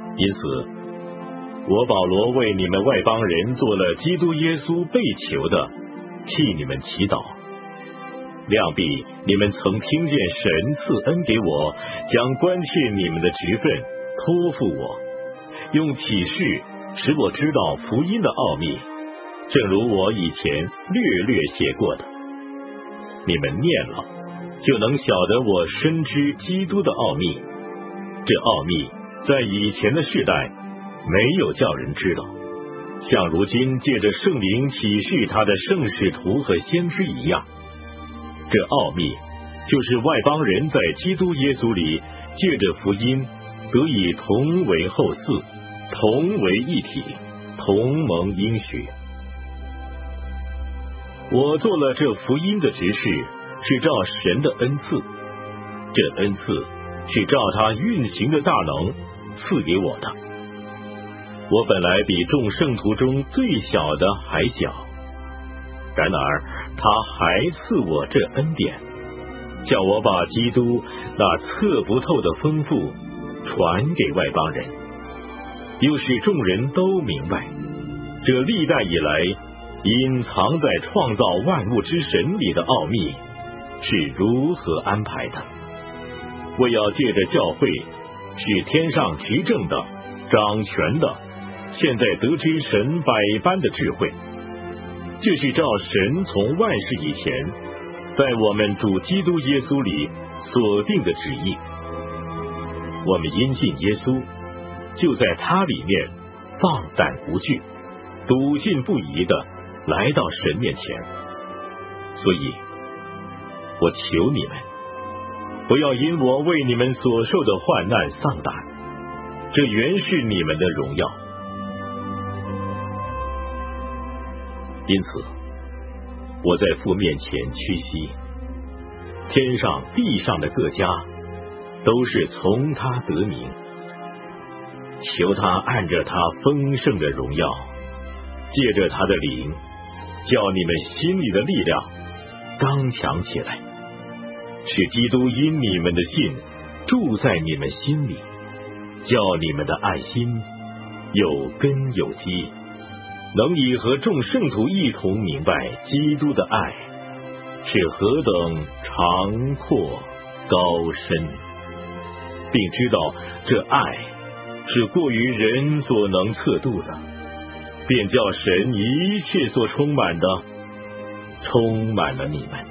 因此，我保罗为你们外邦人做了基督耶稣被求的，替你们祈祷。量必你们曾听见神赐恩给我，将关切你们的职分托付我，用启示使我知道福音的奥秘，正如我以前略写过的。你们念了，就能晓得我深知基督的奥秘。这奥秘在以前的世代没有叫人知道，像如今借着圣灵启示他的圣使徒和先知一样。这奥秘就是外邦人在基督耶稣里借着福音得以同为后嗣，同为一体，同蒙应许。我做了这福音的执事，是照神的恩赐，这恩赐是照他运行的大能赐给我的。我本来比众圣徒中最小的还小，然而他还赐我这恩典，叫我把基督那测不透的丰富传给外邦人，又使众人都明白，这历代以来隐藏在创造万物之神里的奥秘是如何安排的，为要借着教会使天上执政的、掌权的现在得知神百般的智慧。这是照神从万事以前在我们主基督耶稣里所定的旨意。我们因信耶稣，就在他里面放胆无惧，笃信不疑的来到神面前。所以我求你们，不要因我为你们所受的患难丧胆，这原是你们的荣耀。因此，我在父面前屈膝，天上地上的各家都是从他得名，求他按着他丰盛的荣耀，借着他的灵，叫你们心里的力量刚强起来，使基督因你们的信住在你们心里，叫你们的爱心有根有基，能以和众圣徒一同明白基督的爱是何等长阔高深，并知道这爱是过于人所能测度的，便叫神一切所充满的充满了你们。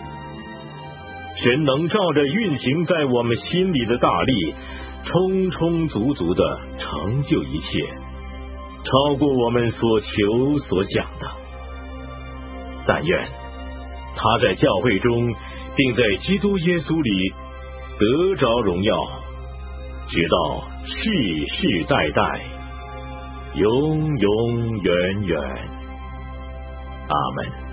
神能照着运行在我们心里的大力，充充足足的成就一切，超过我们所求所想的。但愿他在教会中，并在基督耶稣里得着荣耀，直到世世代代，永永远远。阿们。